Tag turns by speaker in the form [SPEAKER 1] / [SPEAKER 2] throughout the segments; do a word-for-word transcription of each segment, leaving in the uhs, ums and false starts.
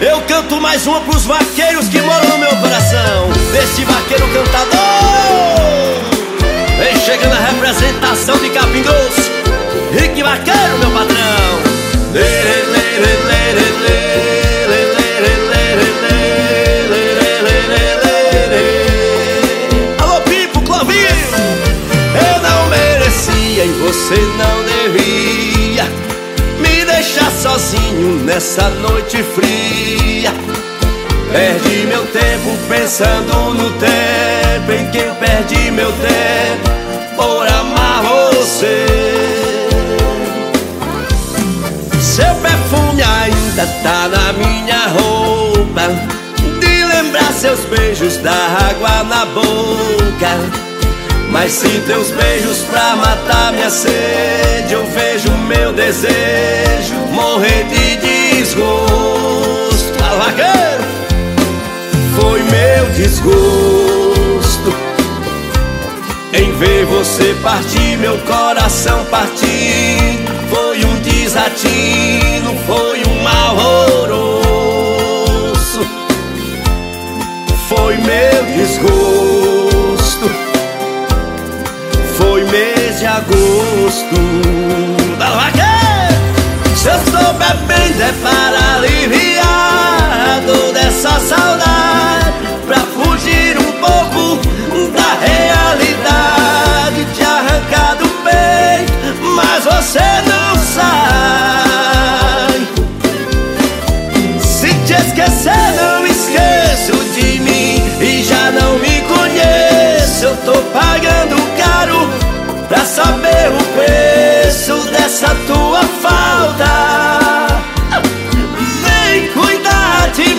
[SPEAKER 1] Eu canto mais uma pros vaqueiros que moram no meu coração. Desse vaqueiro cantador, vem chegando a representação de Capim Grosso, Rick Vaqueiro, meu patrão. Alô, Pipo, Clovinho. Eu não merecia e você não devia me deixar sozinho nessa noite fria. Perdi meu tempo pensando no tempo em que eu perdi meu tempo por amar você. Seu perfume ainda tá na minha roupa, de lembrar seus beijos, da água na boca. Mas se teus beijos pra matar minha sede, eu vejo meu desejo morrer de desgosto. Ah, vaqueiro, foi meu desgosto em ver você partir, meu coração partir. Foi um desatino, foi um mal horroroso. Foi meu desgosto, foi mês de agosto. Da vaqueira, se eu estou bebendo é para aliviar a dor dessa saudade, pra fugir um pouco da realidade, te arrancar do peito, mas você não sai. Se te esquecer não esqueço de mim, e já não me conheço. Eu tô pagando caro pra saber o preço dessa tua falta. Vem cuidar de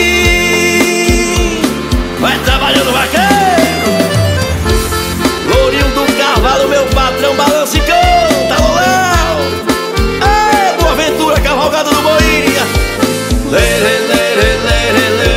[SPEAKER 1] mim. Vai trabalhando, vaqueiro. Lourinho do cavalo, meu patrão, balança e canta, Lolão. É, Boa Ventura, cavalgada do Boinha. Lê, lê, lê, lê, lê, lê.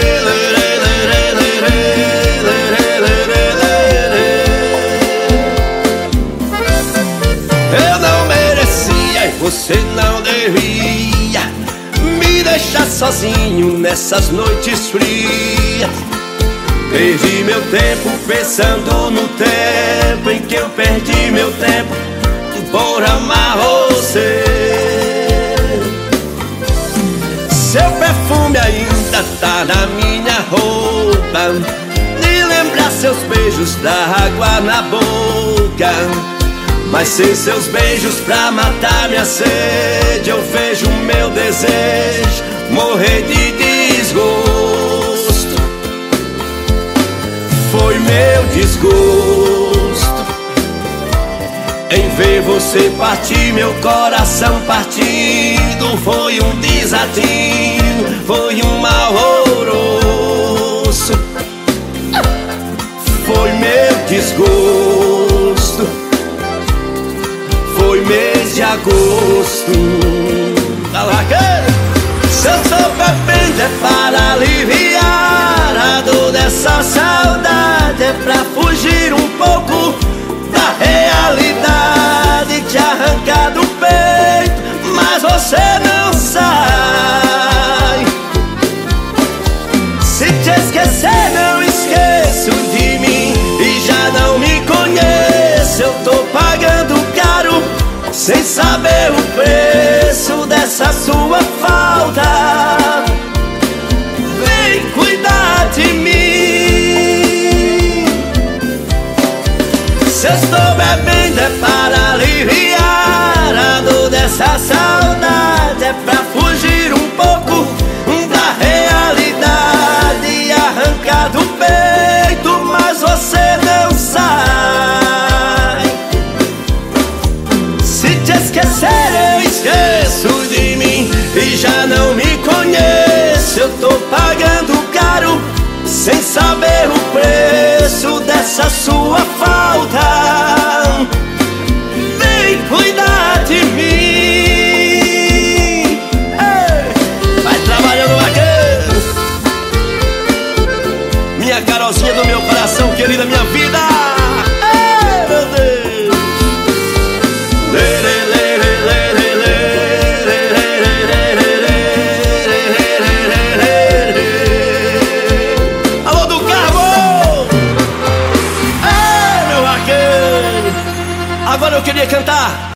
[SPEAKER 1] Você não devia me deixar sozinho nessas noites frias. Perdi meu tempo pensando no tempo em que eu perdi meu tempo por amar você. Seu perfume ainda tá na minha roupa, de lembrar seus beijos, da água na boca. Mas sem seus beijos pra matar minha sede, eu vejo meu desejo morrer de desgosto. Foi meu desgosto em ver você partir, meu coração partindo. Foi um desatino, foi um mal horroroso. Foi meu desgosto, foi mês de agosto. Da vaqueira, se eu tô bebendo é para aliviar a dor dessa saudade, é pra fugir um pouco da realidade, te arrancar do peito, mas você não sai. Se te esquecer não esqueço de mim, e já não me conheço. Eu tô pagando caro sem saber o preço dessa sua falta. Vem cuidar de mim. Se eu estou bebendo é para aliviar a dor dessa saudade, é pra fugir um pouco da realidade e arrancar do peito, mas você não sai. Se te esquecer eu esqueço de mim, e já não me conheço. Eu tô pagando caro sem saber o preço dessa sua falta. Vem cuidar de mim. Ei, vai trabalhando, vaqueiro. Minha Carolzinha do meu coração, querida, minha vida. Ei, meu Deus. Lê, lê, lê, lê, lê, lê, lê, lê, lê, lê, lê, lê, lê, lê, lê. Agora eu queria cantar.